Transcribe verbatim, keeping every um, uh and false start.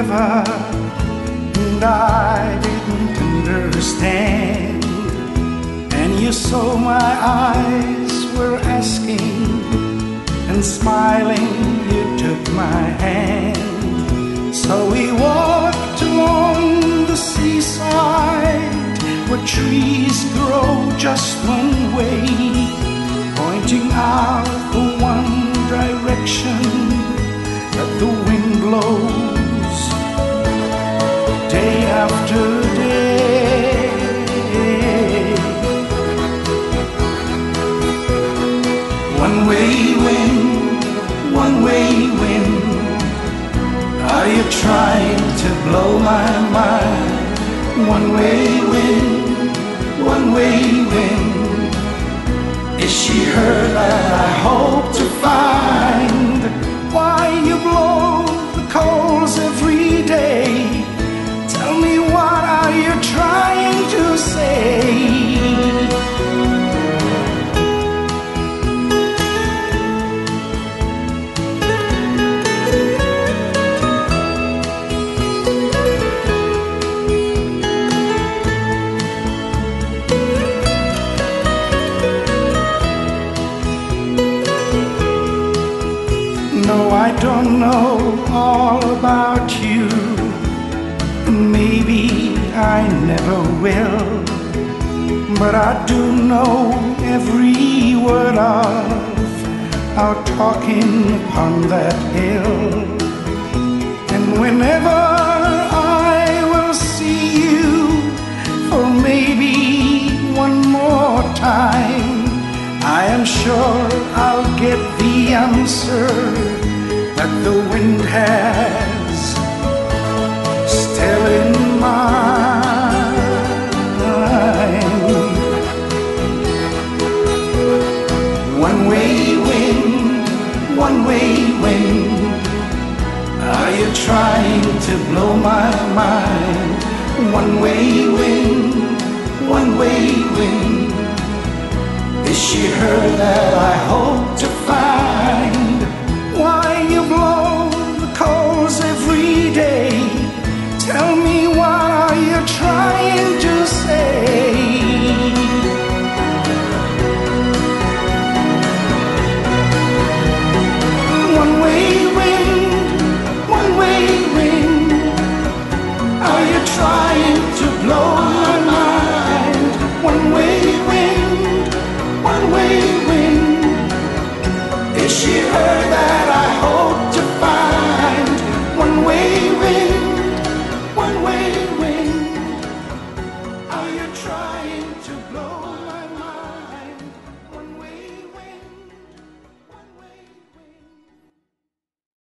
forever, and I didn't understand. And you saw my eyes were asking, and smiling you took my hand. So we walked along the seaside, where trees grow just one way, pointing out the one direction that the wind blows, day after day. One way wind, one way wind, are you trying to blow my mind? One way wind, one way wind, is she her that I hope to find? Why you blow the coals every day? Tell me, what are you trying to say? No, I don't know all about you, and maybe I never will, but I do know every word of our talking upon that hill. And whenever I will see you for maybe one more time, I am sure I'll get the answer that the wind has still in mind. One way wind, one way wind, are you trying to blow my mind? One way wind, one way wind, is she her that I hope to find? Why you blow the coals every day? Tell me, what are you trying to say? One way wind, one way wind, are you trying to blow my mind? One way wind, one way wind, is she her that I hope to find? One way wind, one way wind, are you trying to blow